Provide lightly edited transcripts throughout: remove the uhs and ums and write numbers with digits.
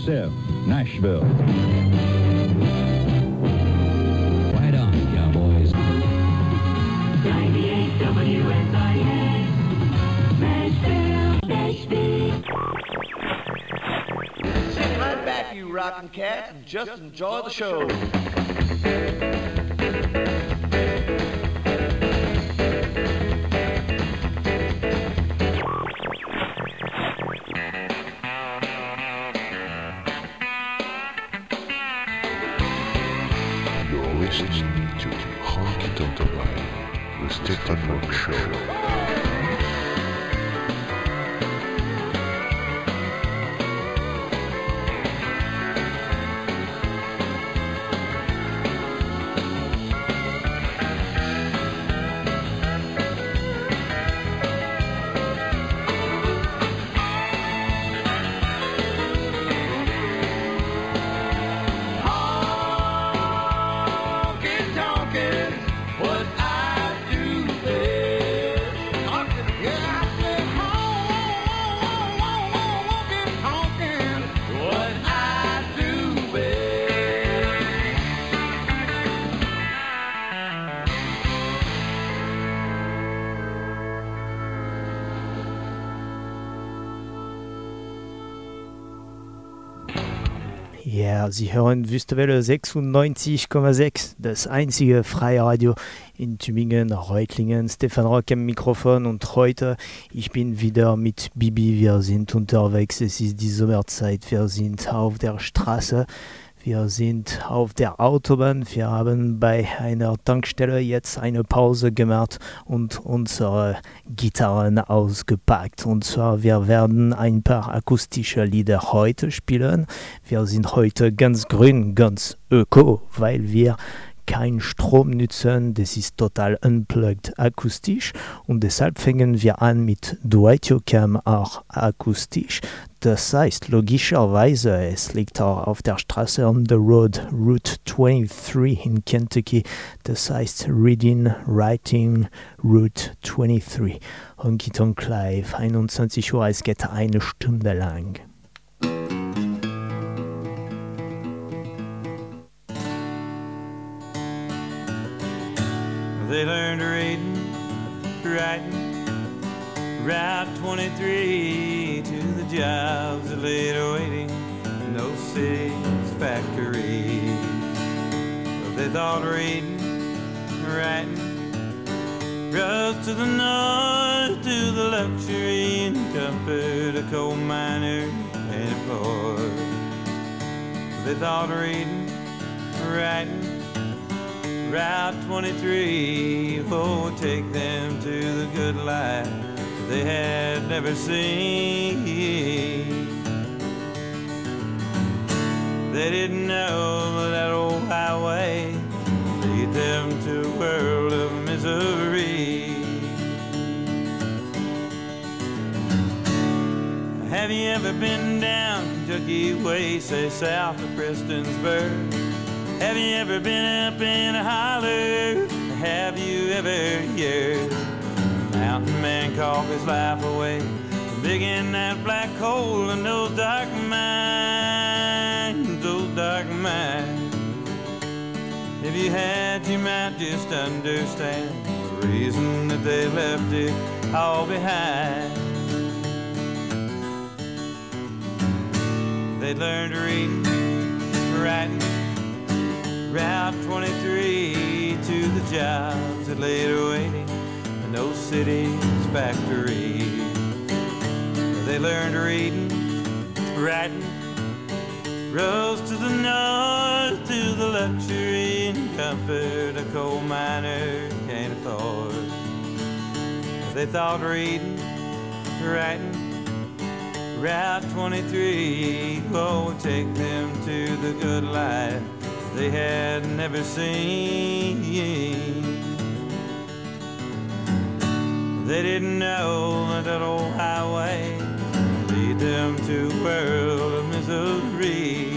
KXSF, Nashville. Right on, cowboys. 98 WSIA, Nashville. Sit right back, you rockin' cat, and just enjoy the show. You're listening to Honky Tonk Live, the Stefan Rock Show. Ja, Sie hören Wüstewelle 96,6, das einzige freie Radio in Tübingen, Reutlingen. Stefan Rock am Mikrofon und heute, ich bin wieder mit Bibi, wir sind unterwegs, es ist die Sommerzeit, wir sind auf der Straße, wir sind auf der Autobahn, wir haben bei einer Tankstelle jetzt eine Pause gemacht und unsere Gitarren ausgepackt. Und zwar, wir werden ein paar akustische Lieder heute spielen. Wir sind heute ganz grün, ganz öko, weil wir kein Strom nutzen, das ist total unplugged akustisch und deshalb fangen wir an mit Dwight Yoakam auch akustisch. Das heißt, logischerweise, es liegt auch auf der Straße on the road, Route 23 in Kentucky. Das heißt, Reading, Writing, Route 23. Honky Tonk Live, 21 Uhr, es geht eine Stunde lang. They learned reading, writing, Route 23 to the jobs that laid awaiting in those cities, factories. They thought reading, writing, rose to the north to the luxury and comfort a coal miner can't afford. They thought reading, writing, Route 23 would take them to the good life they had never seen. They didn't know that old highway lead them to a world of misery. Have you ever been down Kentucky way, say south of Prestonsburg? Have you ever been up in a holler? Have you ever heard a mountain man cough his life away from digging that black hole in those dark mines, those dark mines? If you had, you might just understand the reason that they left it all behind. They learned to read, writing, Route 23 to the jobs that laid awaiting in those cities, factories. They learned reading, writing, rose to the north to the luxury and comfort a coal miner can't afford. They thought reading, writing, Route 23 would take them to the good life they had never seen. They didn't know that old highway lead them to a world of misery.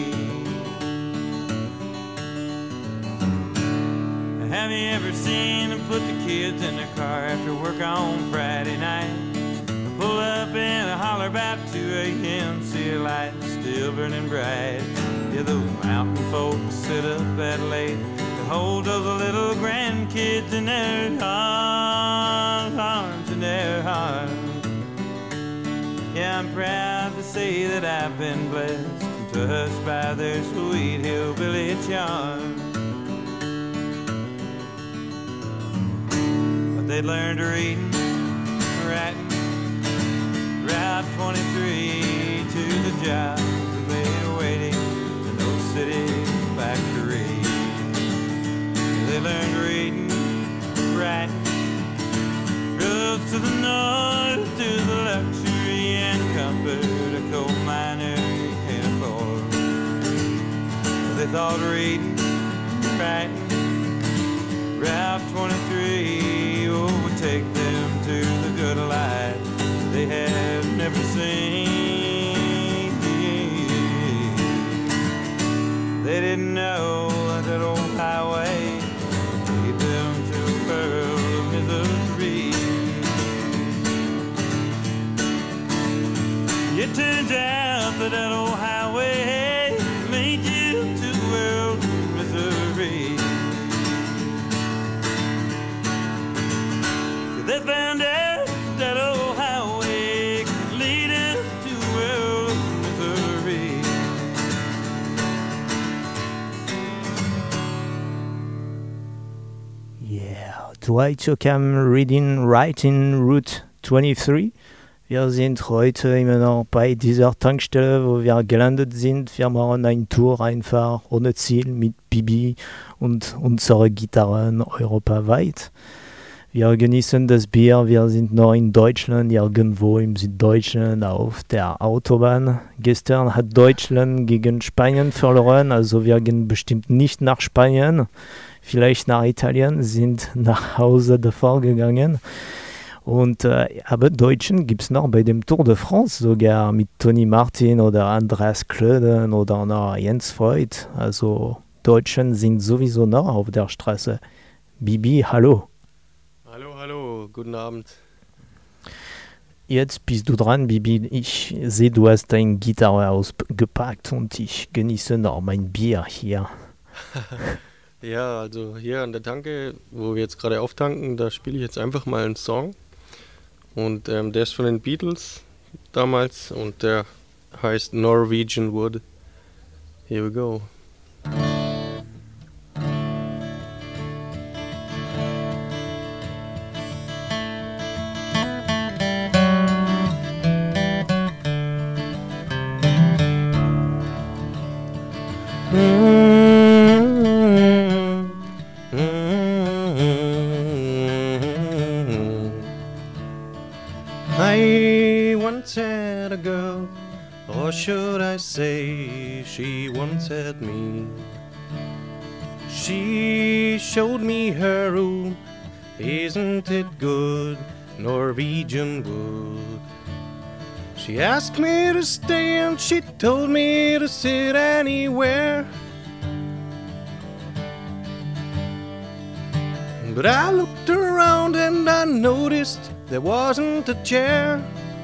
Have you ever seen them put the kids in their car after work on Friday night? Pull Pull up in a holler about 2 a.m. See a light still burning bright. Yeah, those mountain folks sit up that late to hold those little grandkids in their arms, in their hearts. Yeah, I'm proud to say that I've been blessed and touched by their sweet hillbilly charm. But they'd learned to read and write, Route 23 to the job that they were waiting in those city factories. They learned to read and write, drove to the north to the luxury and comfort a coal miner can't afford. They thought reading, writing, Route 23 would take them to the good life they had never seen. They didn't know that old highway would lead them to a world of misery. It turns out that that old highway leads you to a world of misery. They found out that old highway could lead us to a world of misery. Yeah, Dwight Yoakam Reading Writing Route 23. Wir sind heute immer noch bei dieser Tankstelle, wo wir gelandet sind. Wir machen eine Tour einfach ohne Ziel mit Bibi und unsere Gitarren europaweit. Wir genießen das Bier, wir sind noch in Deutschland, irgendwo im Süddeutschen auf der Autobahn. Gestern hat Deutschland gegen Spanien verloren, also wir gehen bestimmt nicht nach Spanien, vielleicht nach Italien, sind nach Hause davor gegangen. Und aber Deutschen gibt es noch bei dem Tour de France, sogar mit Toni Martin oder Andreas Klöden oder noch Jens Freud. Also Deutschen sind sowieso noch auf der Straße. Bibi, hallo. Hallo, guten Abend. Jetzt bist du dran, Bibi. Ich sehe, du hast deine Gitarre ausgepackt und ich genieße noch mein Bier hier. Ja, also hier an der Tanke, wo wir jetzt gerade auftanken, da spiele ich jetzt einfach mal einen Song. Und der ist von den Beatles damals und der heißt Norwegian Wood. Here we go. I once had a girl, or should I say, she once had me. She showed me her room, isn't it good, Norwegian wood. She asked me to stay and she told me to sit anywhere. But I looked around and I noticed there wasn't a chair.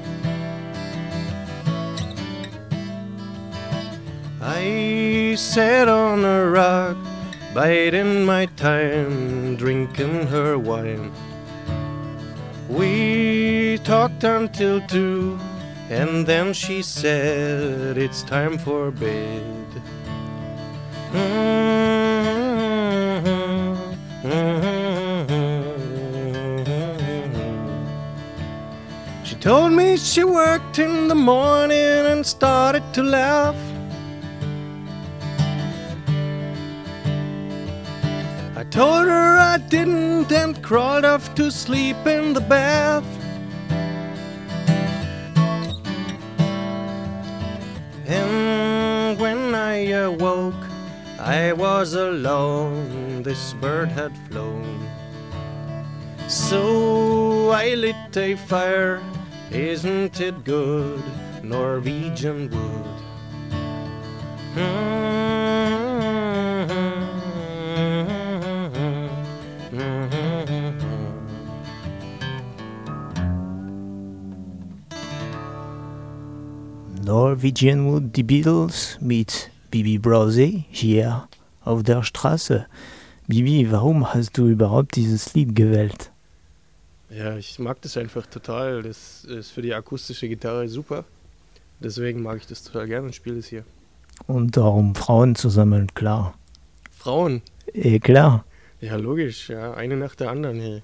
I sat on a rock, biding my time, drinking her wine. We talked until 2, and then she said, it's time for bed. She told me she worked in the morning and started to laugh. I told her I didn't and crawled off to sleep in the bath. And when I awoke, I was alone, this bird had flown. So I lit a fire, isn't it good, Norwegian wood. Norwegian die Beatles mit Bibi Brause hier auf der Straße. Bibi, warum hast du überhaupt dieses Lied gewählt? Ja, ich mag das einfach total. Das ist für die akustische Gitarre super. Deswegen mag ich das total gerne und spiele es hier. Und darum Frauen zu sammeln, klar. Frauen? Klar. Ja, logisch. Ja, eine nach der anderen. Hey.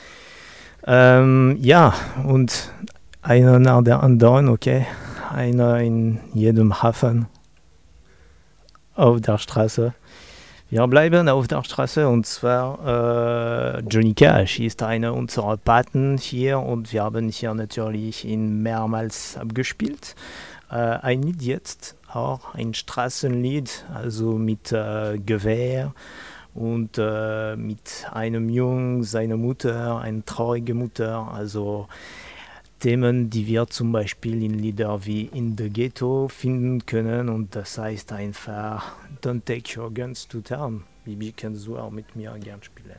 Ja, und einer nach der anderen, okay. Einer in jedem Hafen auf der Straße. Wir bleiben auf der Straße und zwar Johnny Cash ist einer unserer Paten hier und wir haben hier natürlich ihn mehrmals abgespielt. Ein Lied jetzt, auch ein Straßenlied, also mit Gewehr und mit einem Jungen, seiner Mutter, eine traurige Mutter, also Themen, die wir zum Beispiel in Lieder wie In the Ghetto finden können und das heißt einfach Don't take your guns to town. Bibi, kannst du auch mit mir gern spielen.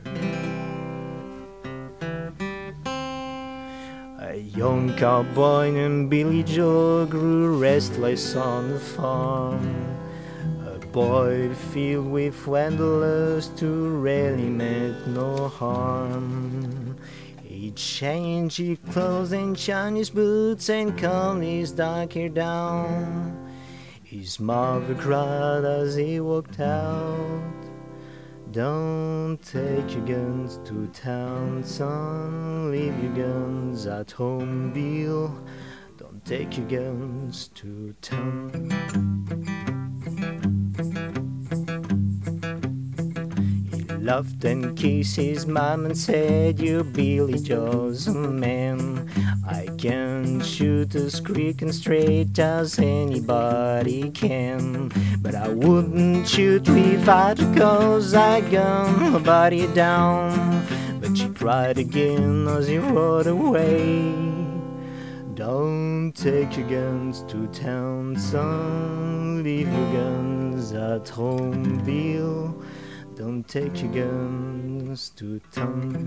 A young cowboy named Billy Joe grew restless on the farm. A boy filled with wanderlust who really meant no harm. He changed his clothes and shined his boots and combed his dark hair down. His mother cried as he walked out. Don't take your guns to town, son. Leave your guns at home, Bill. Don't take your guns to town. Loved and kissed his mom and said, "You're Billy Joe's a man. I can shoot as quick and straight as anybody can, but I wouldn't shoot if I had, 'cause I gun my body down." But she cried again as he rode away. Don't take your guns to town, son. Leave your guns at home, Bill. Don't take your guns to town.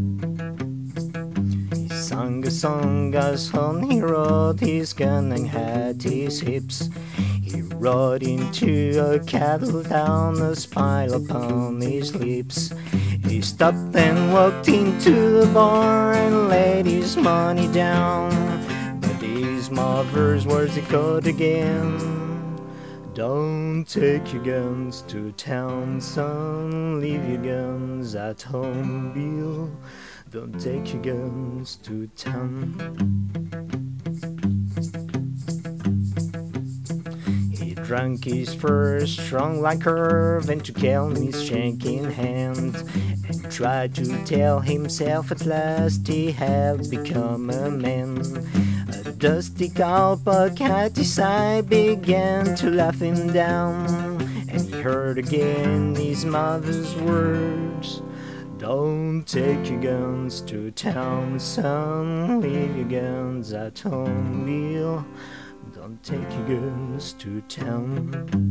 He sang a song as on he rode his gun and had his hips. He rode into a cattle town, a smile upon his lips. He stopped and walked into the bar and laid his money down. But his mother's words echoed again. Don't take your guns to town, son. Leave your guns at home, Bill. Don't take your guns to town. He drank his first strong liquor, then took Elmy's shank in hand, and tried to tell himself at last he had become a man. A dusty cowpoke at his side began to laugh him down, and he heard again his mother's words. Don't take your guns to town, son. Leave your guns at home, Bill. Don't take your guns to town.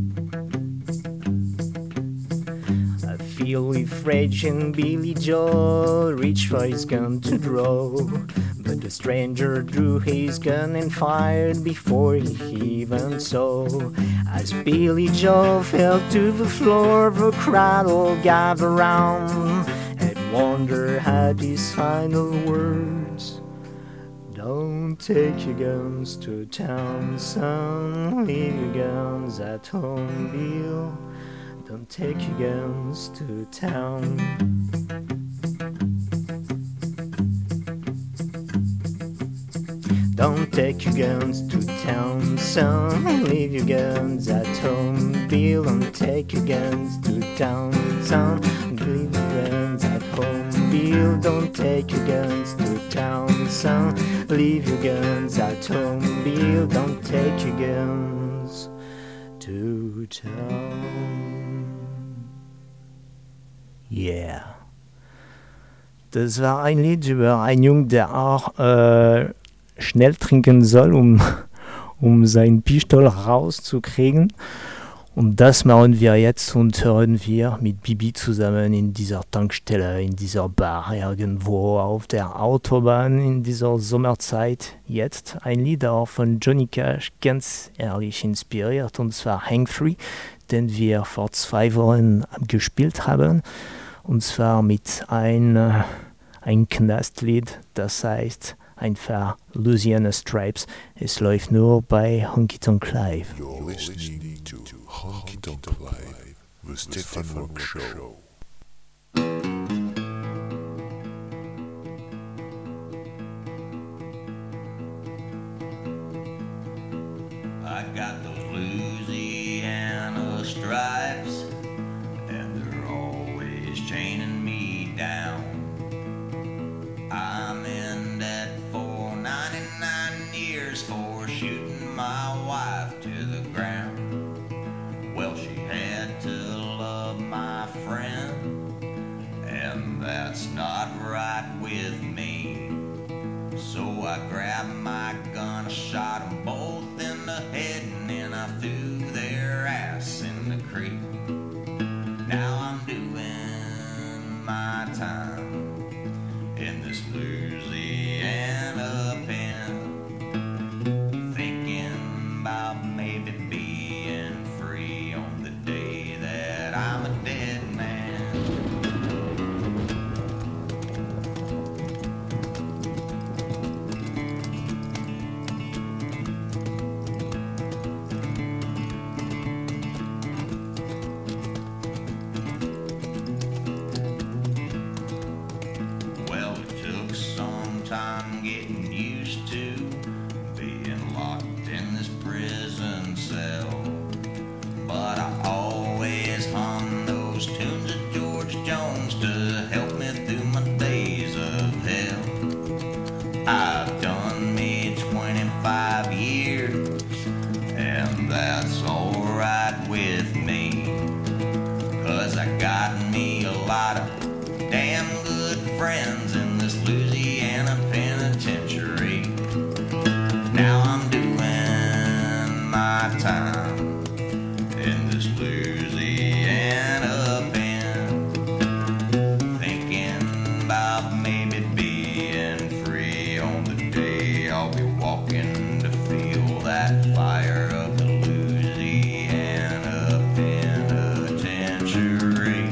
Filled with rage, and Billy Joe reached for his gun to draw, but the stranger drew his gun and fired before he even saw. As Billy Joe fell to the floor, the crowd all gathered round and wondered at his final words. Don't take your guns to town, son. Leave your guns at home, Bill. Don't take your guns to town. Don't take your guns to town, son. Leave your guns at home, Bill. Don't take your guns to town, son. Leave your guns at home, Bill. Don't take your guns to town, son. Leave your guns at home, Bill. Don't take your guns to town. Yeah. Das war ein Lied über einen Jungen, der auch schnell trinken soll, um seinen Pistol rauszukriegen. Und das machen wir jetzt und hören wir mit Bibi zusammen in dieser Tankstelle, in dieser Bar irgendwo auf der Autobahn in dieser Sommerzeit. Jetzt ein Lied auch von Johnny Cash, ganz ehrlich inspiriert, und zwar Hang Free, den wir vor 2 Wochen gespielt haben. Und zwar mit ein Knastlied, das heißt einfach Louisiana Stripes. Es läuft nur bei Honky Tonk Live. You're listening to Honky Tonk Live, the Stefan Rock Show. I got those Louisiana stripes, and they're always chaining me down. I'm in debt for 99 years for shooting my wife to the ground. Well, she had to love my friend, and that's not right with me. So I grabbed my gun, shot them both in the head, and then I threw their ass in the creek. Now I'm doing my time in this Louisiana pen, thinking about maybe being free on the day that I'm a dead man. I'm getting used to being locked in this prison cell, but I always hum those tunes of George Jones to help me through my days of hell. I've done me 25 years, and that's alright with me, 'cause I got me a lot of damn good friends in this Louisiana penitentiary. Now I'm doing my time in this Louisiana pen, thinking about maybe being free on the day I'll be walking to feel that fire of the Louisiana penitentiary.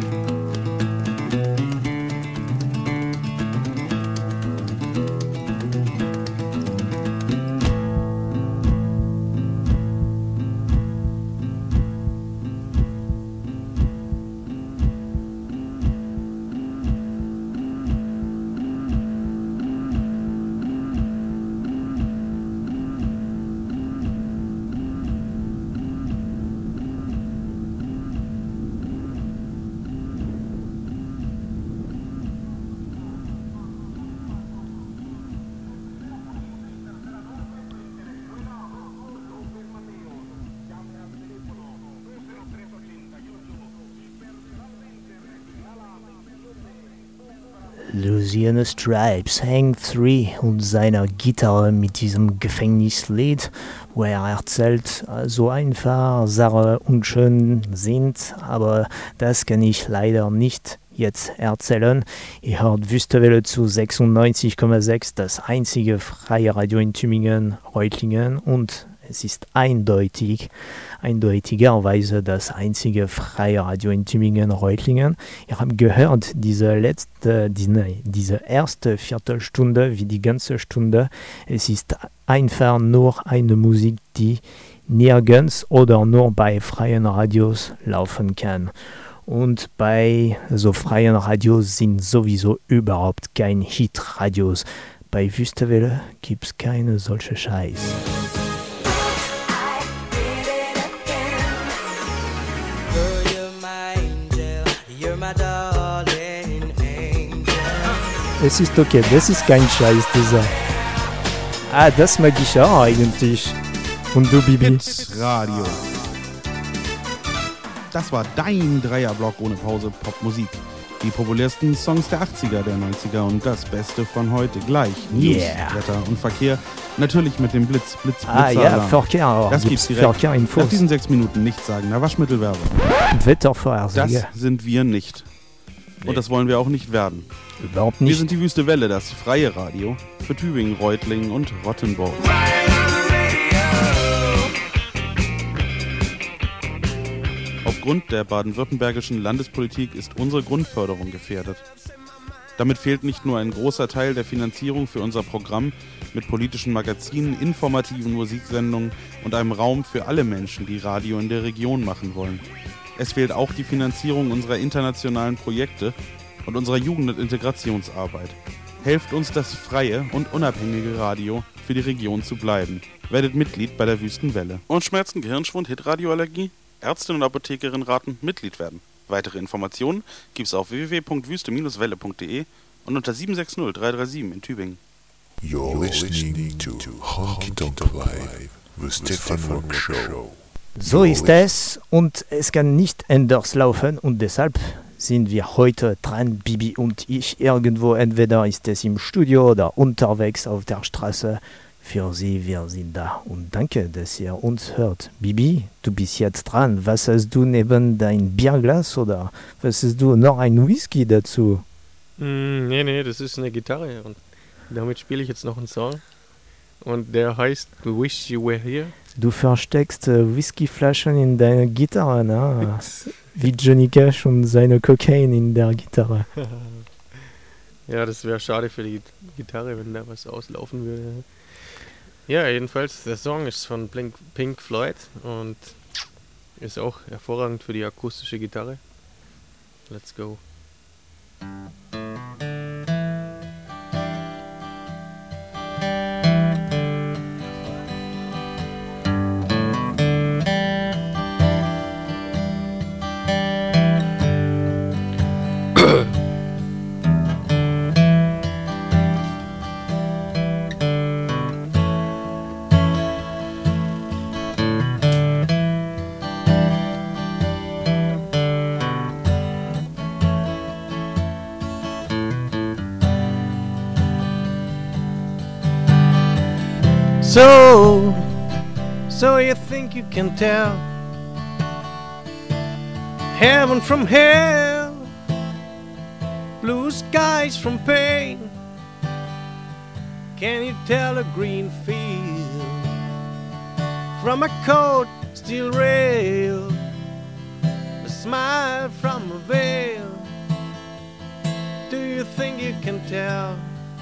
Louisiana Stripes, Hang 3 und seiner Gitarre mit diesem Gefängnislied, wo er erzählt, so einfach Sachen unschön sind, aber das kann ich leider nicht jetzt erzählen. Ihr hört Wüstewelle zu 96,6, das einzige freie Radio in Tübingen, Reutlingen, und es ist eindeutigerweise das einzige freie Radio in Tübingen, Reutlingen. Ihr habt gehört, diese erste Viertelstunde wie die ganze Stunde. Es ist einfach nur eine Musik, die nirgends oder nur bei freien Radios laufen kann. Und bei so freien Radios sind sowieso überhaupt keine Hitradios. Bei Wüstewelle gibt es keine solche Scheiß. Es ist okay, das ist kein Scheiß, dieser. Ah, das mag ich auch eigentlich. Und du, Bibi? Hits Radio. Das war dein Dreierblock ohne Pause Popmusik. Die populärsten Songs der 80er, der 90er und das Beste von heute gleich. News, Wetter und Verkehr. Natürlich mit dem Blitz. Verkehr. Das gibt's direkt. Verkehrinfos. Nach diesen 6 Minuten nichts sagen. Na, Waschmittelwerbung. Wettervorhersage. Das sind wir nicht. Und das wollen wir auch nicht werden. Überhaupt Wir nicht. sind die Wüste Welle, das freie Radio für Tübingen, Reutlingen und Rottenburg. Aufgrund der baden-württembergischen Landespolitik ist unsere Grundförderung gefährdet. Damit fehlt nicht nur ein großer Teil der Finanzierung für unser Programm mit politischen Magazinen, informativen Musiksendungen und einem Raum für alle Menschen, die Radio in der Region machen wollen. Es fehlt auch die Finanzierung unserer internationalen Projekte und unserer Jugend- und Integrationsarbeit. Helft uns, das freie und unabhängige Radio für die Region zu bleiben. Werdet Mitglied bei der Wüstenwelle. Und Schmerzen, Gehirnschwund, Hitradioallergie? Ärztin und Apothekerin raten, Mitglied werden. Weitere Informationen gibt's auf www.wüste-welle.de und unter 760 337 in Tübingen. You're listening to Honky Tonk Live, the Stefan Rock Show. So ist es und es kann nicht anders laufen und deshalb sind wir heute dran, Bibi und ich, irgendwo. Entweder ist es im Studio oder unterwegs auf der Straße. Für Sie, wir sind da und danke, dass ihr uns hört. Bibi, du bist jetzt dran. Was hast du neben dein Bierglas oder was hast du, noch ein Whisky dazu? Nee, das ist eine Gitarre und damit spiele ich jetzt noch einen Song und der heißt Wish You Were Here. Du versteckst Whiskyflaschen in deiner Gitarre, ne? Wie Johnny Cash und seine Kokain in der Gitarre. Ja, das wäre schade für die Gitarre, wenn da was auslaufen würde. Ja, jedenfalls, der Song ist von Pink Floyd und ist auch hervorragend für die akustische Gitarre. Let's go. So you think you can tell heaven from hell, blue skies from pain? Can you tell a green field from a cold steel rail, a smile from a veil? Do you think you can tell?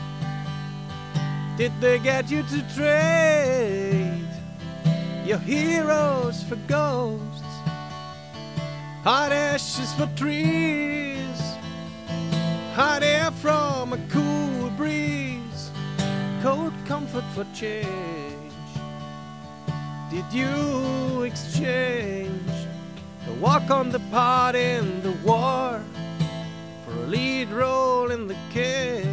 Did they get you to trade your heroes for ghosts, hot ashes for trees, hot air from a cool breeze, cold comfort for change? Did you exchange a walk on the part in the war for a lead role in the cage?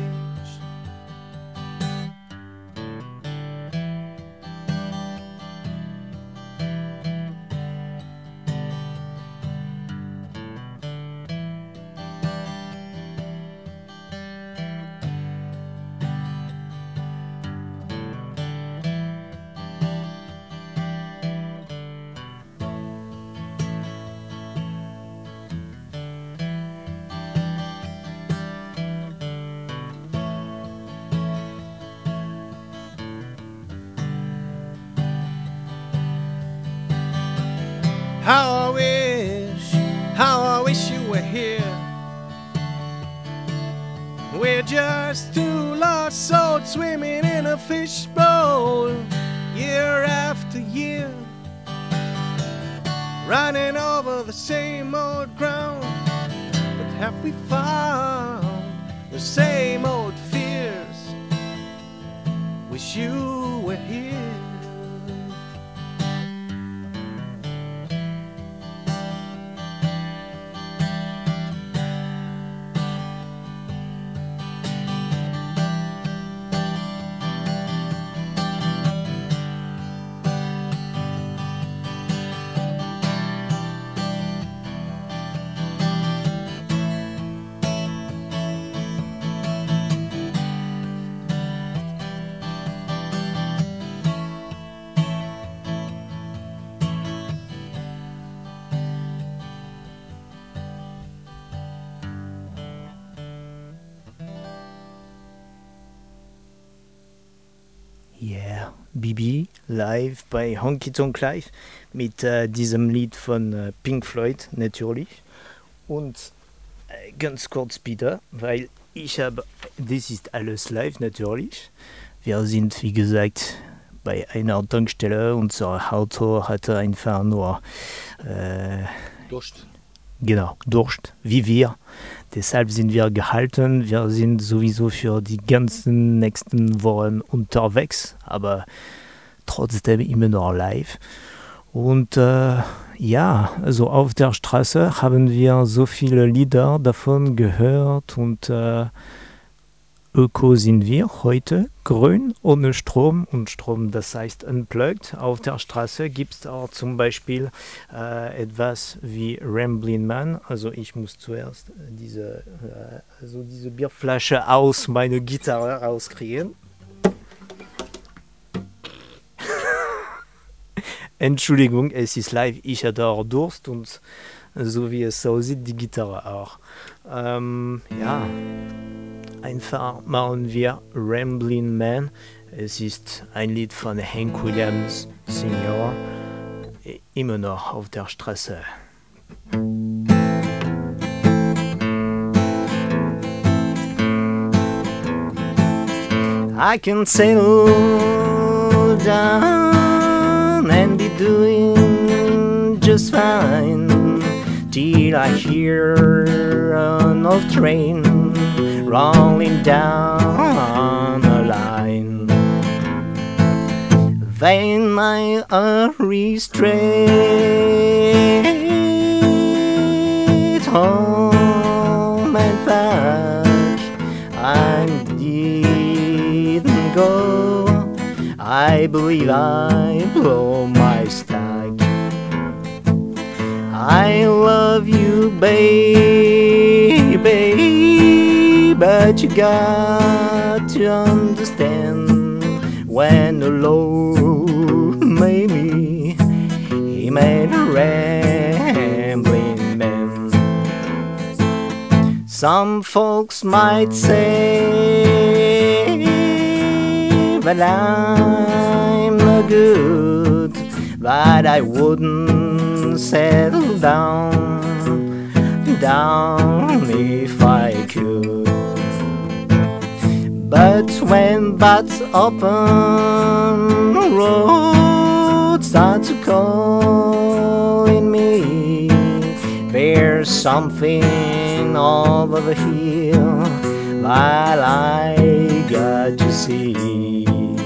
How I wish you were here. We're just two lost souls swimming in a fishbowl, year after year, running over the same old ground. But have we found the same old fears? Wish you were here. Bibi live bei Honky Tonk Live mit diesem Lied von Pink Floyd natürlich. Und ganz kurz bitte, weil das ist alles live natürlich. Wir sind, wie gesagt, bei einer Tankstelle. Unser Auto hatte einfach nur Durst. Genau, Durst, wie wir. Deshalb sind wir gehalten. Wir sind sowieso für die ganzen nächsten Wochen unterwegs, aber trotzdem immer noch live. Und ja, also auf der Straße haben wir so viele Lieder davon gehört und Öko sind wir heute, grün, ohne Strom und Strom, das heißt unplugged. Auf der Straße gibt es auch zum Beispiel etwas wie Ramblin' Man. Also ich muss zuerst diese Bierflasche aus meiner Gitarre rauskriegen. Entschuldigung, es ist live, ich hatte auch Durst und so wie es aussieht, die Gitarre auch. Ja. Einfach machen wir Ramblin' Man. Es ist ein Lied von Hank Williams Sr. Immer noch auf der Straße. I can settle down and be doing just fine till I hear an old train rolling down the line. Then I hurry straight home and back. I didn't go. I believe I blow my stack. I love you, baby, but you got to understand when the Lord made me, He made a rambling man. Some folks might say that I'm no good, but I wouldn't settle down if I could. But when butts open, roads start to calling me. There's something over here that I got to see.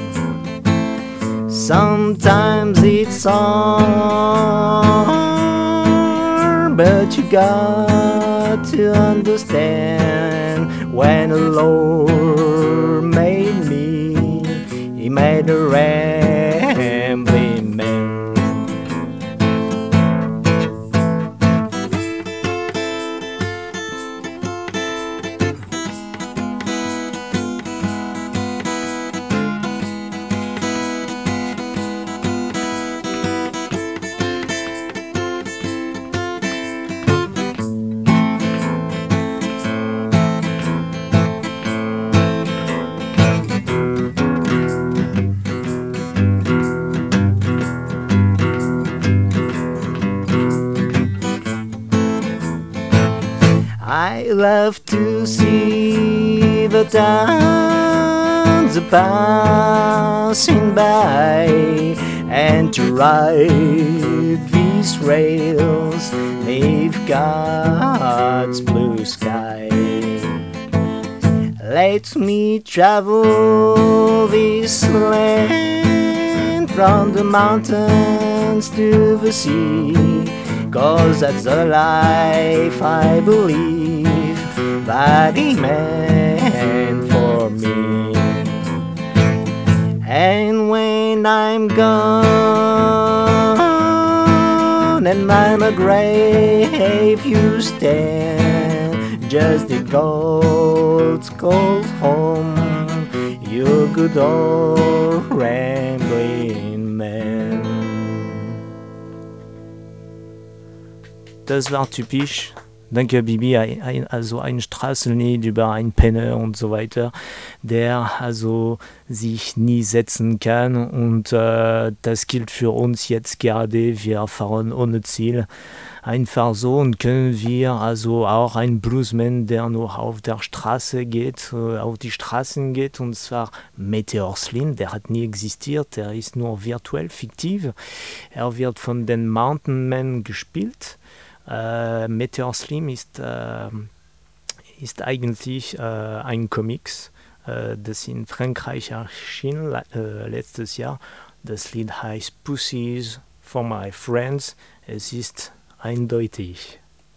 Sometimes it's hard, but you got to understand when the Lord made me, He made a rambling man. I love to see the towns passing by and to ride these rails beneath God's blue sky. Let me travel this land from the mountains to the sea, 'cause that's the life I believe that He meant for me. And when I'm gone and I'm a grave, you stand just a cold home, you good old rambling man. Das war typisch Danke, Bibi. Also ein Straßenlied über einen Penner und so weiter, der also sich nie setzen kann. Und das gilt für uns jetzt gerade. Wir fahren ohne Ziel. Einfach so und können wir also auch ein Bluesman, der nur auf der Straße geht, auf die Straßen geht, und zwar Meteor Slim, der hat nie existiert, der ist nur virtuell, fiktiv. Er wird von den Mountain Men gespielt. Meteor Slim ist eigentlich ein Comics, das in Frankreich erschien letztes Jahr. Das Lied heißt Pussies for My Friends. Es ist eindeutig.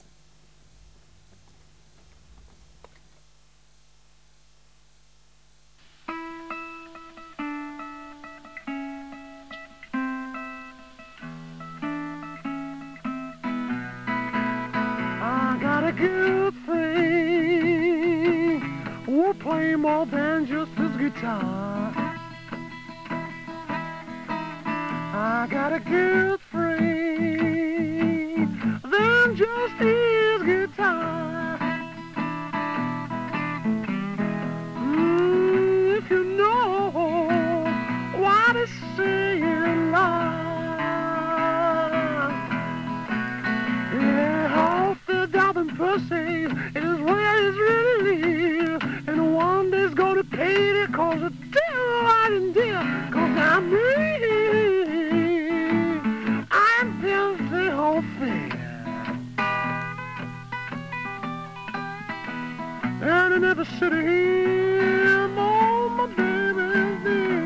I got a good friend who play more than just his guitar. I got a good friend than just his guitar. If you know what he's saying live, yeah, half the dozen pussies is where he's really live, and one day's gonna pay the cause a deal right in deal, cause I'm real. The whole thing, and I never sit here on my baby's knee.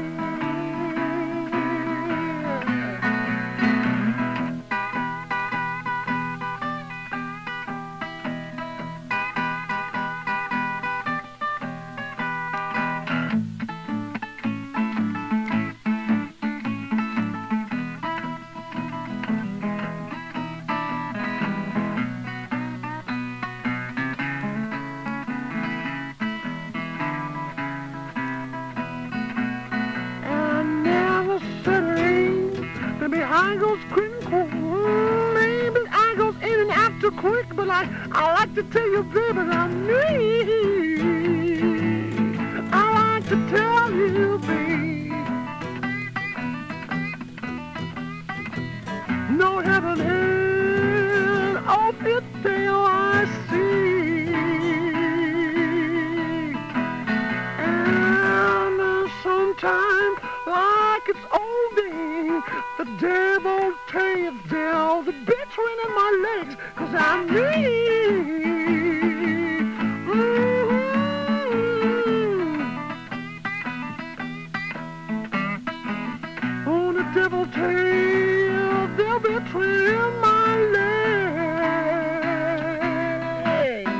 Behind goes quick, maybe I goes in and out too quick, but I like to tell you, baby, I'm me. I like to tell you, babe, no heaven and off your tail I see, and sometimes like it's old day, the devil takes down the between in my legs, cause I'm me. On the devil tail, they'll between my legs.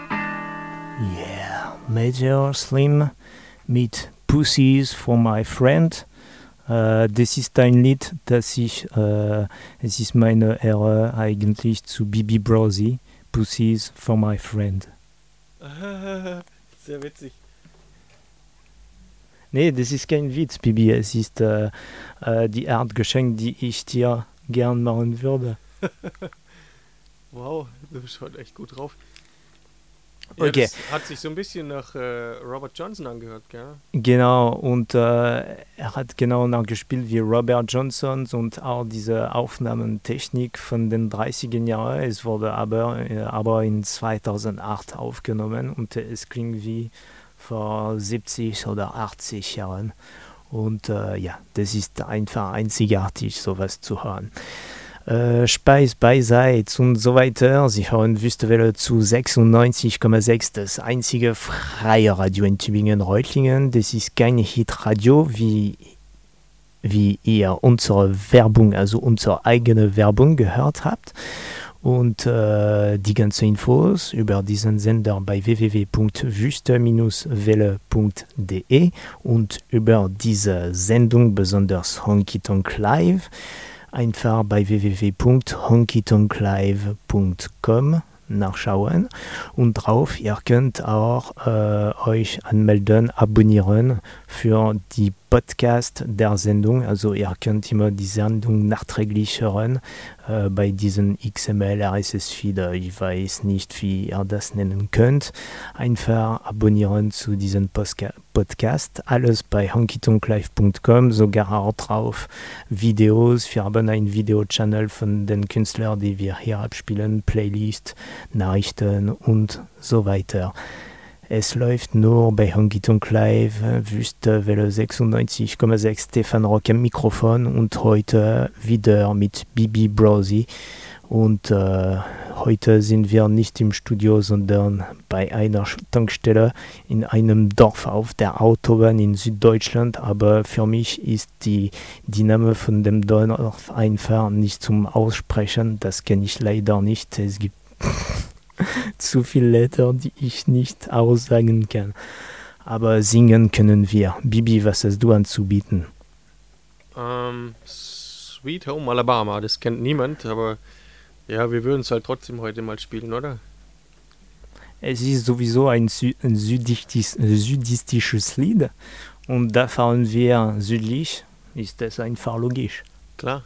Yeah, Meteor Slim mit Pussies for My Friend. Das ist ein Lied, das es ist meine Ehre eigentlich zu Bibi Brosi, Pussies for My Friend. Sehr witzig. Nee, das ist kein Witz, Bibi, es ist die Art Geschenk, die ich dir gern machen würde. Wow, du bist heute echt gut drauf. Ja, Okay. das hat sich so ein bisschen nach Robert Johnson angehört, gell? Genau, und er hat genau nachgespielt wie Robert Johnson und auch diese Aufnahmetechnik von den 30er Jahren. Es wurde aber in 2008 aufgenommen und es klingt wie vor 70 oder 80 Jahren. Und ja, das ist einfach einzigartig, sowas zu hören. Speis beiseits und so weiter. Sie hören Wüstewelle zu 96,6, das einzige freie Radio in Tübingen-Reutlingen. Das ist kein Hitradio, wie ihr unsere Werbung, also unsere eigene Werbung gehört habt. Und die ganzen Infos über diesen Sender bei www.wüste-welle.de und über diese Sendung, besonders Honky Tonk Live, einfach bei www.honkytonklive.com nachschauen. Und drauf, ihr könnt auch euch anmelden, abonnieren für die Podcast der Sendung. Also ihr könnt immer die Sendung nachträglich hören bei diesem XML RSS-Feed. Ich weiß nicht, wie ihr das nennen könnt. Einfach abonnieren zu diesem Podcast. Alles bei honkytonklive.com, sogar auch drauf Videos. Wir haben einen Video-Channel von den Künstlern, die wir hier abspielen, Playlist, Nachrichten und so weiter. Es läuft nur bei Honky Tonk Live, Wüstewelle 96,6 Stefan Rock am Mikrofon und heute wieder mit Bibi Browsy. Und heute sind wir nicht im Studio, sondern bei einer Tankstelle in einem Dorf auf der Autobahn in Süddeutschland. Aber für mich ist die Name von dem Dorf einfach nicht zum Aussprechen. Das kenne ich leider nicht. Es gibt zu viele Letter, die ich nicht aussagen kann. Aber singen können wir. Bibi, was hast du anzubieten? Sweet Home Alabama, das kennt niemand, aber ja, wir würden es halt trotzdem heute mal spielen, oder? Es ist sowieso ein südistisches Lied und da fahren wir südlich, ist das einfach logisch. Klar.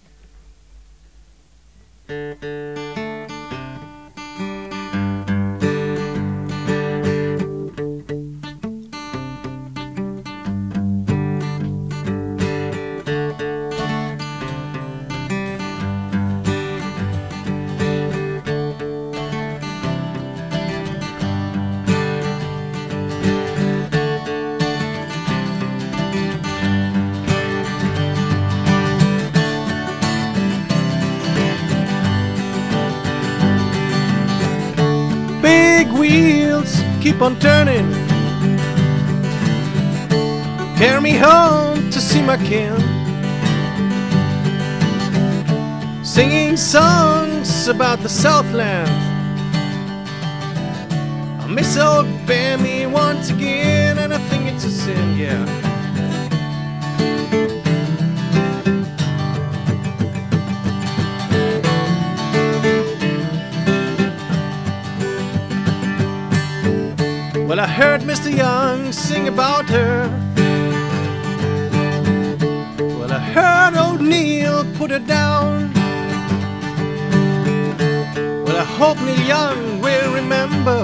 Wheels keep on turning, carry me home to see my kin, singing songs about the Southland. I miss old Bammy once again, and I think it's a sin, yeah. Well, I heard Mr. Young sing about her. Well, I heard old Neil put her down. Well, I hope Neil Young will remember.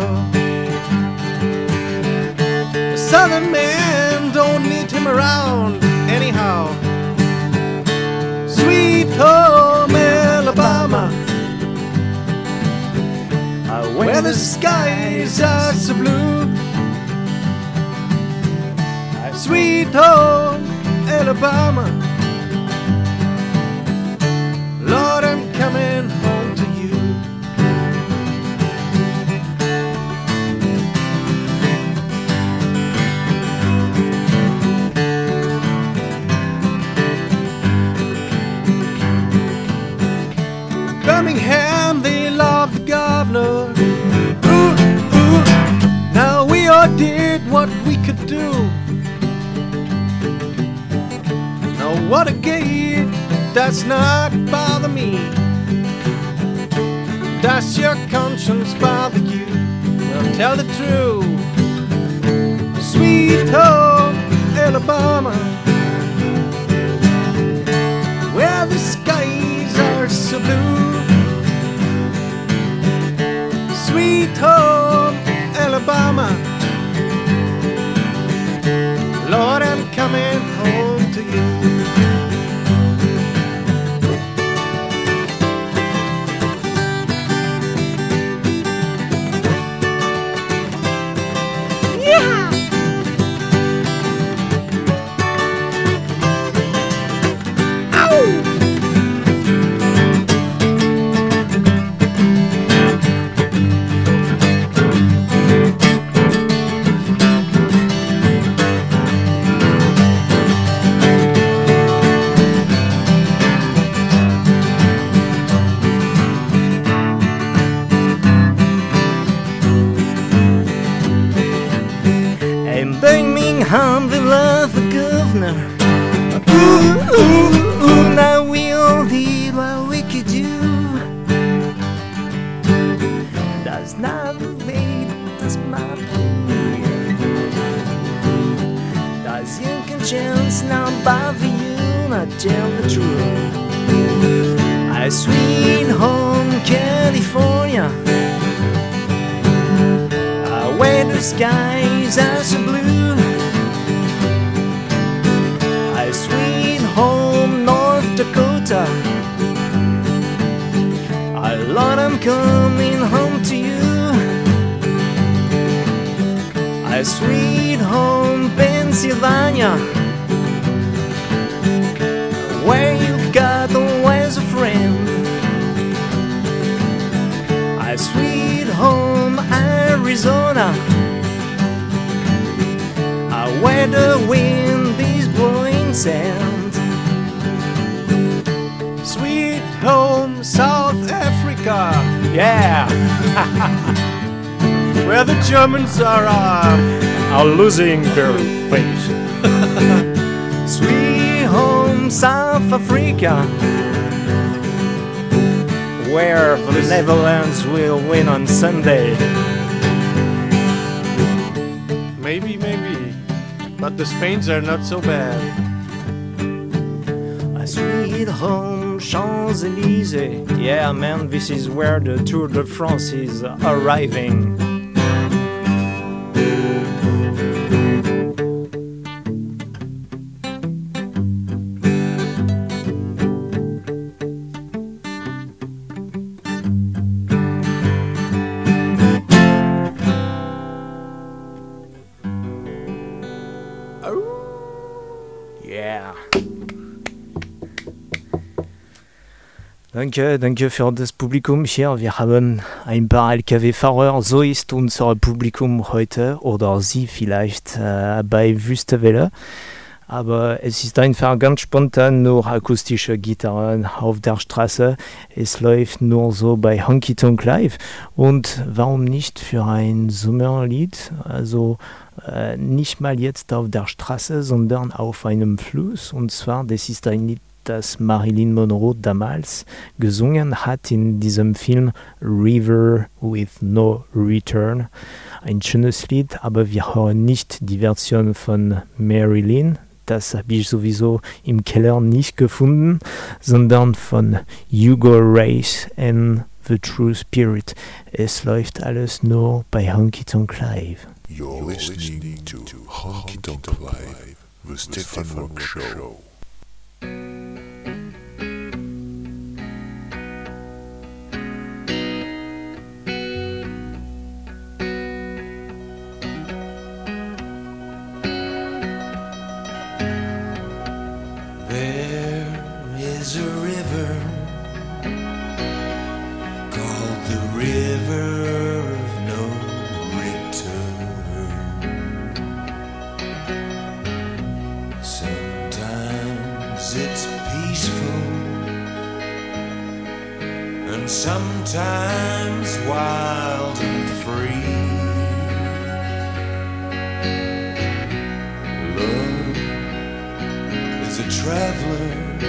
The Southern man don't need him around anyhow. Sweet home Alabama, where the skies are so blue. Sweet home Alabama, Lord, I'm coming home to you. Birmingham, they love the governor. Ooh, ooh, now we all did what we could do. Now Watergate, that's not bother me. Does your conscience bother you? Well, tell the truth. Sweet home Alabama, where the skies are so blue. Sweet home Alabama, Lord, I'm coming home to you. Birmingham, they love the governor. Ooh, ooh, ooh, now we all did what we could do. pavilion, I tell the truth. I sweet home California, where the skies are so blue. I sweet home North Dakota, Lord, I'm coming home to you. I sweet home Pennsylvania, where you've got always a friend. I sweet home Arizona, where the wind is blowing sand. Sweet home South Africa, Yeah, where the Germans are losing their faith. Sweet home South Africa, where the Netherlands will win on Sunday. maybe, but the Spains are not so bad. My sweet home Champs-Élysées. Yeah, man, this is where the Tour de France is arriving. Yeah. Danke für das Publikum hier. Wir haben ein paar LKW-Fahrer. So ist unser Publikum heute oder Sie vielleicht bei Wüstewelle. Aber es ist einfach ganz spontan, nur akustische Gitarren auf der Straße. Es läuft nur so bei Honky Tonk Live. Und warum nicht für ein Sommerlied? Also nicht mal jetzt auf der Straße, sondern auf einem Fluss. Und zwar, das ist ein Lied, das Marilyn Monroe damals gesungen hat in diesem Film River with No Return. Ein schönes Lied, aber wir hören nicht die Version von Marilyn. Das habe ich sowieso im Keller nicht gefunden, sondern von Hugo Race and The True Spirit. Es läuft alles nur bei Honky Tonk Live. You're listening to Honky Tonk Live, the Stefan Rock Show. There is a river called the River of No Return. Sometimes it's peaceful and sometimes wild and free. Love is a traveler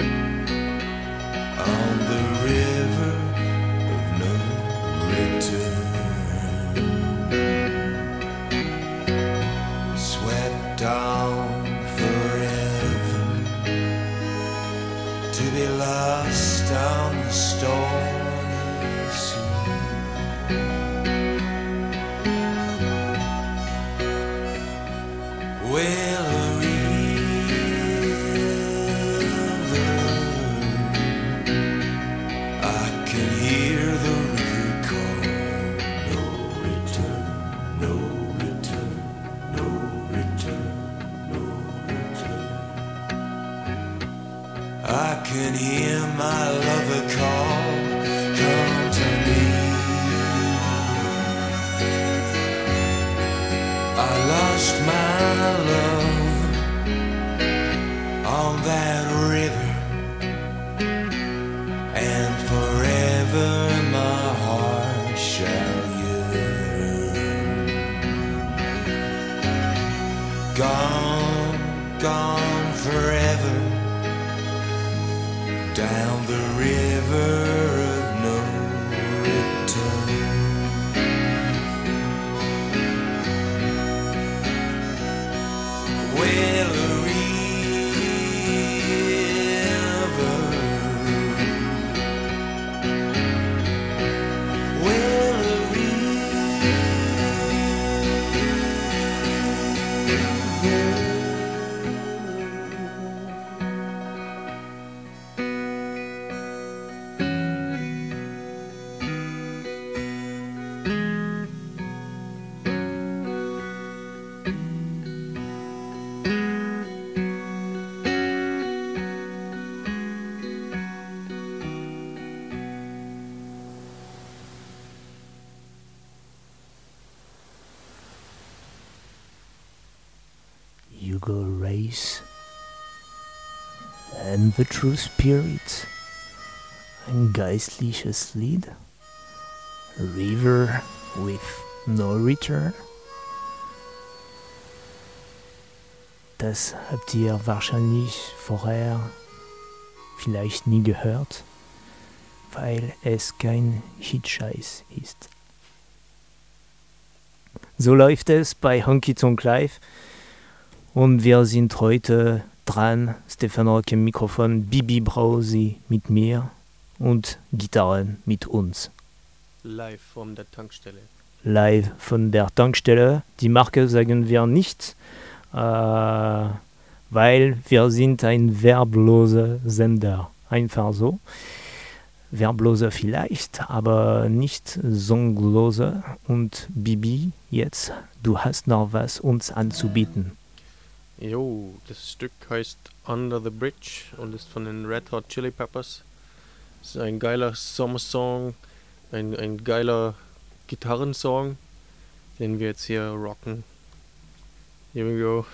on the river of no return, swept on forever to be lost on the stormy sea. Well, I can hear my lover call, come to me. I lost my love on that river, and forever my heart shall yearn. Gone, gone forever, down the river of no return. Well, a river Hugo Race and the True Spirit, ein geistliches Lied, River with No Return. Das habt ihr wahrscheinlich vorher vielleicht nie gehört, weil es kein Hitscheiß ist. So läuft es bei Honky Tonk Live. Und wir sind heute dran, Stefan Rock im Mikrofon, Bibi Brausi mit mir und Gitarren mit uns. Live von der Tankstelle. Live von der Tankstelle. Die Marke sagen wir nicht, weil wir sind ein werbloser Sender. Einfach so. Werbloser vielleicht, aber nicht songloser. Und Bibi, jetzt, du hast noch was uns anzubieten. Jo, das Stück heißt Under the Bridge und ist von den Red Hot Chili Peppers. Es ist ein geiler Sommersong, ein geiler Gitarrensong, den wir jetzt hier rocken. Here we go.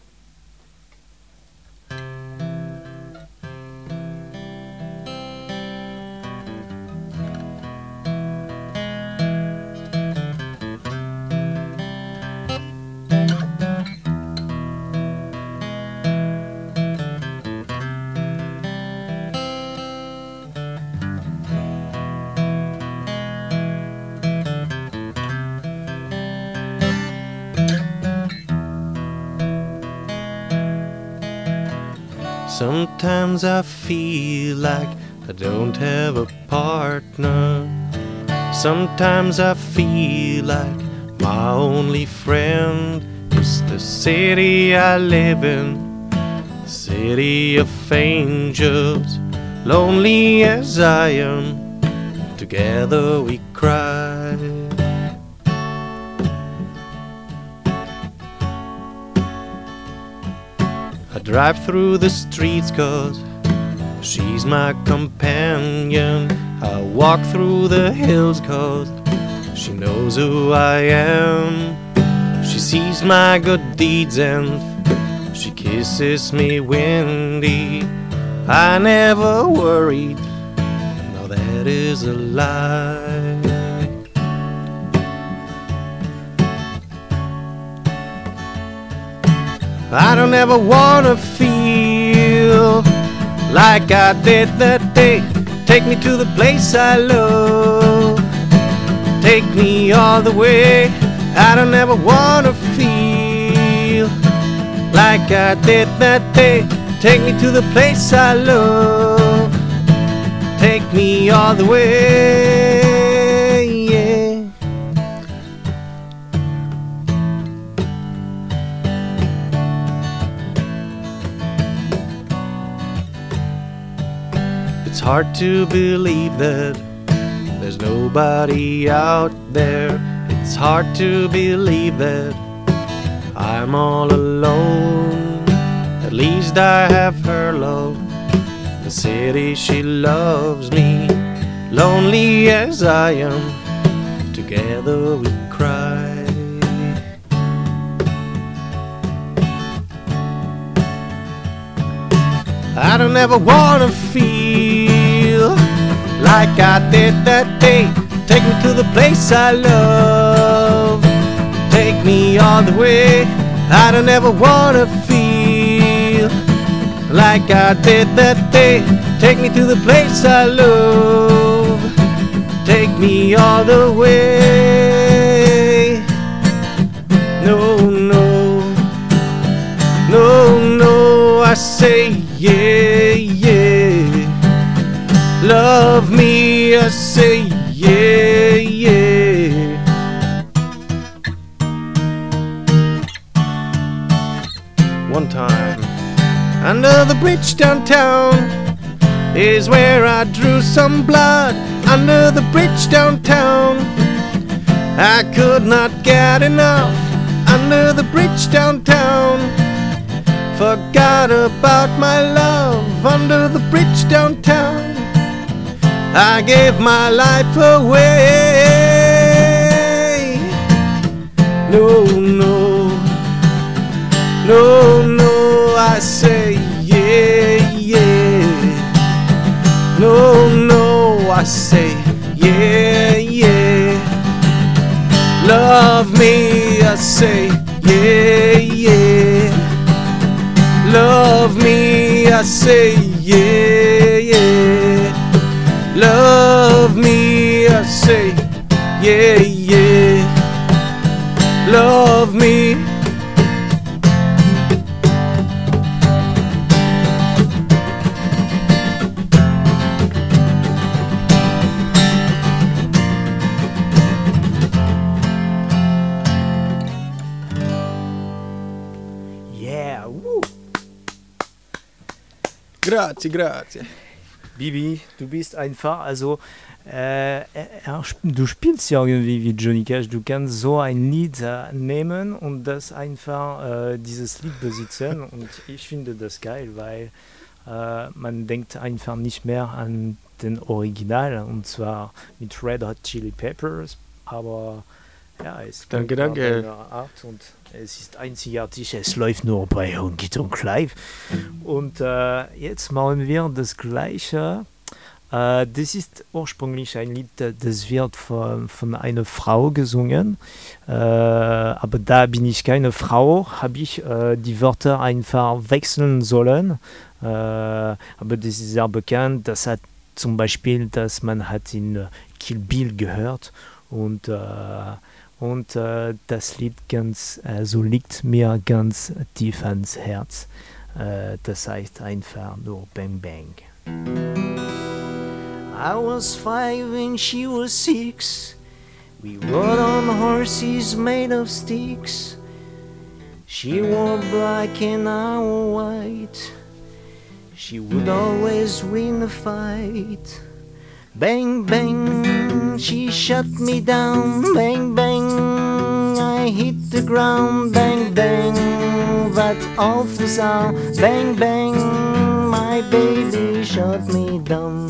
Sometimes I feel like I don't have a partner. Sometimes I feel like my only friend is the city I live in, the city of angels. Lonely as I am, together we cry. I drive through the streets 'cause she's my companion. I walk through the hills 'cause she knows who I am. She sees my good deeds and she kisses me windy. I never worried, now that is a lie. I don't ever wanna feel like I did that day. Take me to the place I love, take me all the way. I don't ever wanna feel like I did that day. Take me to the place I love, take me all the way, yeah. It's hard to believe that there's nobody out there. It's hard to believe that I'm all alone. At least I have her love, the city she loves me. Lonely as I am, together we cry. I don't ever wanna feel like I did that day. Take me to the place I love, take me all the way. I don't ever wanna feel like I did that day. Take me to the place I love, take me all the way. No, no, no, no, I say yeah, yeah. Love me, I say yeah, yeah. one time. Under the bridge downtown is where I drew some blood. Under the bridge downtown, I could not get enough. Under the bridge downtown, forgot about my love. Under the bridge downtown, I gave my life away. No, no, no, no, I say yeah, yeah. No, no, I say yeah, yeah. Love me, I say yeah, yeah. Love me, I say yeah, yeah. Love me, I say yeah, yeah. Love me. Yeah, woo. Grazie, grazie. Bibi, du bist einfach, also du spielst ja irgendwie wie Johnny Cash, du kannst so ein Lied nehmen und das einfach dieses Lied besitzen und ich finde das geil, weil man denkt einfach nicht mehr an den Original und zwar mit Red Hot Chili Peppers, aber ja, es Danke, kommt danke. auf eine Art und es ist einzigartig, es läuft nur bei Honky Tonk Live und jetzt machen wir das Gleiche. Das ist ursprünglich ein Lied, das wird von einer Frau gesungen, aber da bin ich keine Frau, habe ich die Wörter einfach wechseln sollen, aber das ist sehr bekannt, das hat zum Beispiel, dass man hat in Kill Bill gehört und das Lied liegt mir ganz tief ans Herz, das heißt einfach nur Bang Bang. I was 5 and she was 6. We rode on horses made of sticks. She wore black and I wore white. She would always win a fight. Bang, bang, she shut me down. Bang, bang, I hit the ground. Bang, bang, that awful sound. Bang, bang, my baby shut me down.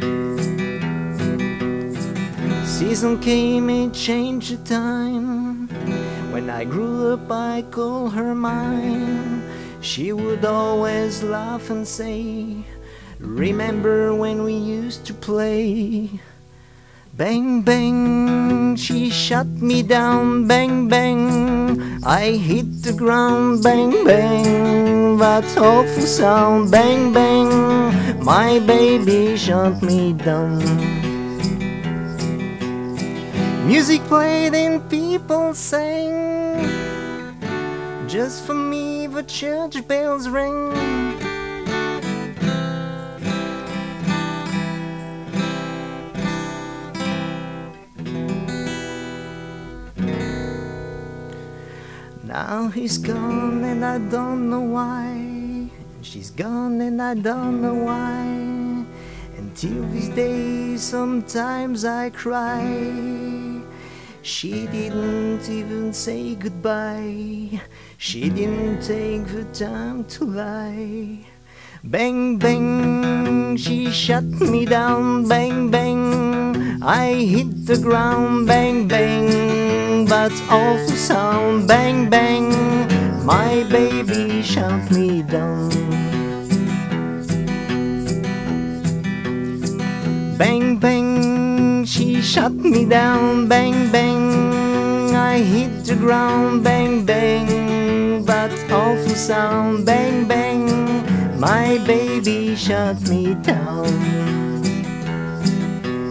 Season came and changed the time. When I grew up I called her mine. She would always laugh and say, remember when we used to play? Bang, bang, she shut me down. Bang, bang, I hit the ground. Bang, bang, that awful sound. Bang, bang, my baby shut me down. Music played and people sang. Just for me the church bells ring. Now he's gone and I don't know why. She's gone and I don't know why. Until this day sometimes I cry. She didn't even say goodbye. She didn't take the time to lie. Bang, bang, she shut me down. Bang, bang, I hit the ground. Bang, bang, that awful sound. Bang, bang, my baby shut me down. Bang, bang, she shut me down. Bang, bang, I hit the ground. Bang, bang, that awful sound. Bang, bang, my baby shut me down.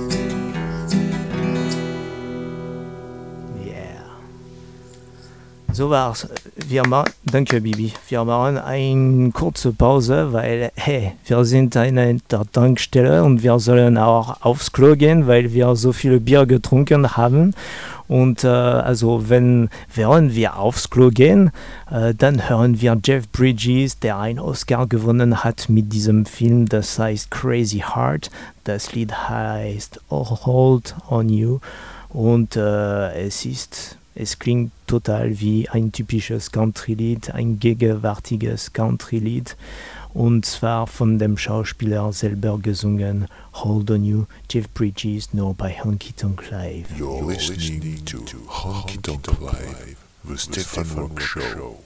Yeah. So war's. Danke, Bibi. Wir machen eine kurze Pause, weil, wir sind an der Tankstelle und wir sollen auch aufs Klo gehen, weil wir so viel Bier getrunken haben. Und während wir aufs Klo gehen, dann hören wir Jeff Bridges, der einen Oscar gewonnen hat mit diesem Film, das heißt Crazy Heart. Das Lied heißt Hold on You und es klingt total wie ein typisches Country-Lied, ein gegenwärtiges Country-Lied. Und zwar von dem Schauspieler selber gesungen, Hold on You, Jeff Bridges, nur bei Honky Tonk Live. You're listening to Honky Tonk Live, the Stefan Rock Show.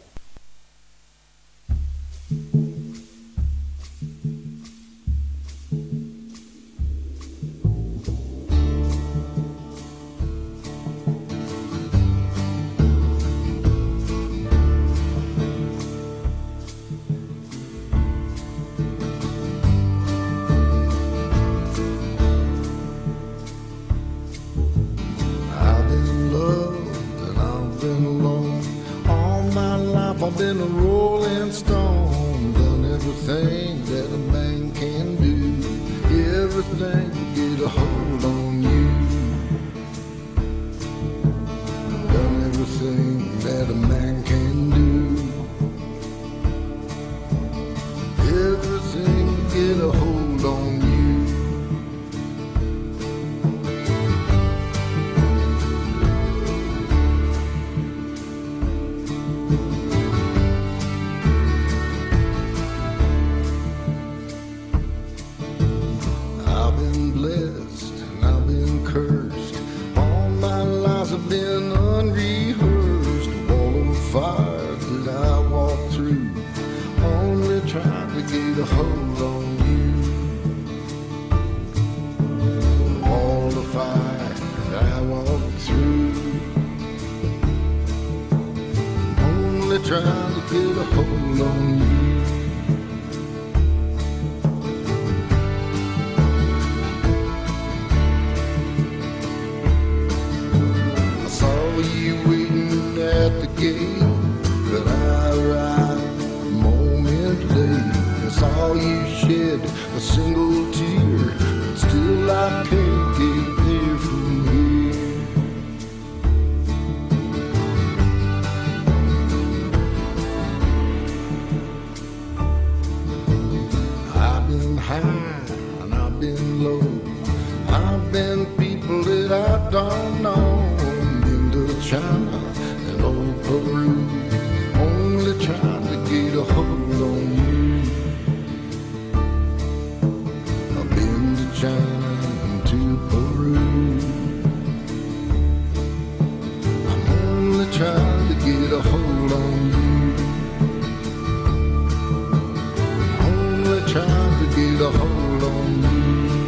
I've been a rolling stone, done everything that a man can do, everything to get a hold on you. Done everything that a man can do, everything to get a hold on you. Been unrehearsed, wall of fire that I walked through, only trying to get a hold on you. Wall of fire that I walked through, only trying to get a hold on you. You waiting at the gate, but I arrived a moment late. I saw you shed a single tear, but still I can't get there from here. I've been high and I've been low, I've been people that I don't know. China and old Peru, only trying to get a hold on you. I've been to China and to Peru, I'm only trying to get a hold on you. Only trying to get a hold on you.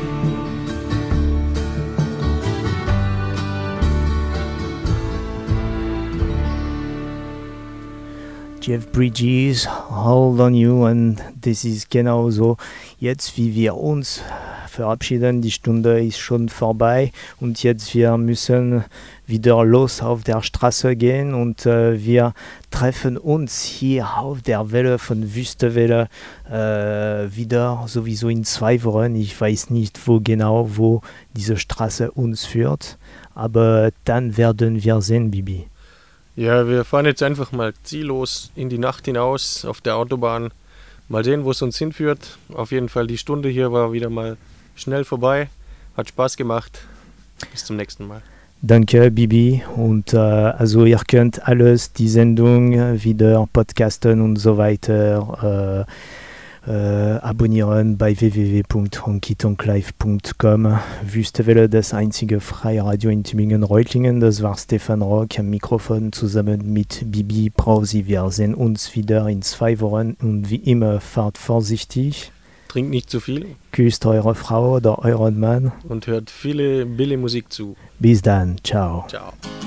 Jeff Bridges, Hold on You, und das ist genauso. Jetzt, wie wir uns verabschieden, die Stunde ist schon vorbei und jetzt wir müssen wieder los auf der Straße gehen und wir treffen uns hier auf der Welle von Wüstewelle wieder, sowieso in 2 Wochen. Ich weiß nicht wo diese Straße uns führt, aber dann werden wir sehen, Bibi. Ja, wir fahren jetzt einfach mal ziellos in die Nacht hinaus auf der Autobahn. Mal sehen, wo es uns hinführt. Auf jeden Fall, die Stunde hier war wieder mal schnell vorbei. Hat Spaß gemacht. Bis zum nächsten Mal. Danke, Bibi. Und also ihr könnt alles, die Sendung wieder podcasten und so weiter abonnieren bei www.honkytonklive.com. Wüstewelle, das einzige freie Radio in Tübingen-Reutlingen. Das war Stefan Rock am Mikrofon zusammen mit Bibi Brausi. Wir sehen uns wieder in 2 Wochen und wie immer, fahrt vorsichtig. Trinkt nicht zu viel. Küsst eure Frau oder euren Mann. Und hört viele Billy-Musik zu. Bis dann. Ciao. Ciao.